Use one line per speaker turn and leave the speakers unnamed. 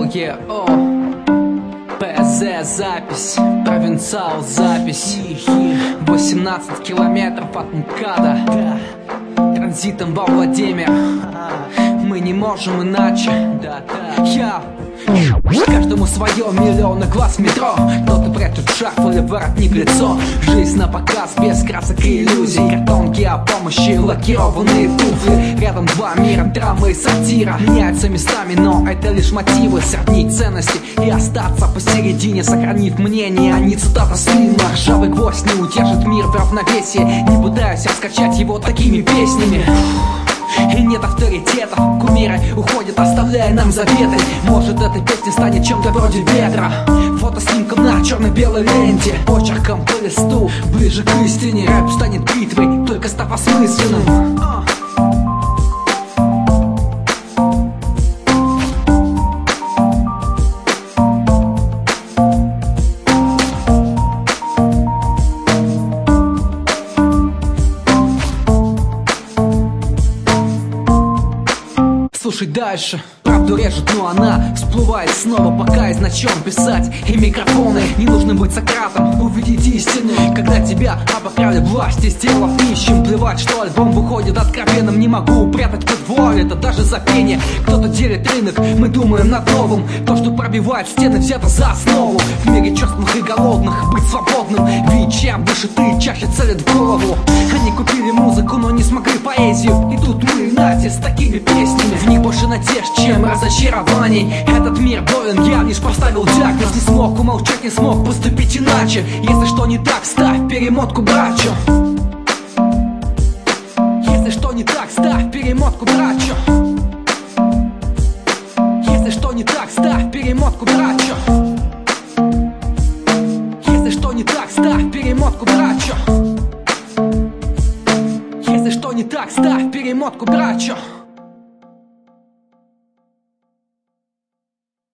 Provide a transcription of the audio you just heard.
ПЗ запись, провинциал запись. 18 километров от МКАДа, транзитом во Владимир. Мы не можем иначе. Каждому свое, миллионы глаз в метро. Кто-то прячет шарф или воротник лицо. Жизнь на показ, без красок и иллюзий. Картонки о помощи, лакированные туфли. Рядом два мира, драма и сатира. Меняются местами, но это лишь мотивы. Сравнить ценности и остаться посередине, сохранив мнение, а не цитата Слима. Ржавый гвоздь не удержит мир в равновесии. Не пытаюсь раскачать его такими песнями. И нет авторитетов, кумиры уходят, оставляя нам заветы. Может, эта песня станет чем-то вроде ветра, фотоснимком на черно-белой ленте, почерком по листу, ближе к истине. Рэп станет битвой, только став осмысленным. Слушай дальше. Правду режет, но она всплывает снова, пока есть на чем писать. И микрофоны, не нужно быть Сократом, увидеть истину. Когда тебя обокрали власти, сделав нищим. Плевать, что альбом выходит откровенным. Не могу упрятать под волю, это даже за пение. Кто-то делит рынок, мы думаем над новым. То, что пробивает стены, взято за основу. В мире черствых и голодных быть свободным. Ведь чем выше ты, чаще целят в голову. Они купили музыку, но не смогли поэзию. И тут мы, Нати, с такими песнями. В них больше надежд, чем разочарований. Этот мир болен, я лишь поставил диагноз. Не смог умолчать, не смог поступить иначе. Если что не так, ставь перемотку, брачу. Если что не так, ставь перемотку, брачу. Если что не так, ставь перемотку, брачу. Если что не так, ставь перемотку, брачу. Если что не так, ставь перемотку, брачу.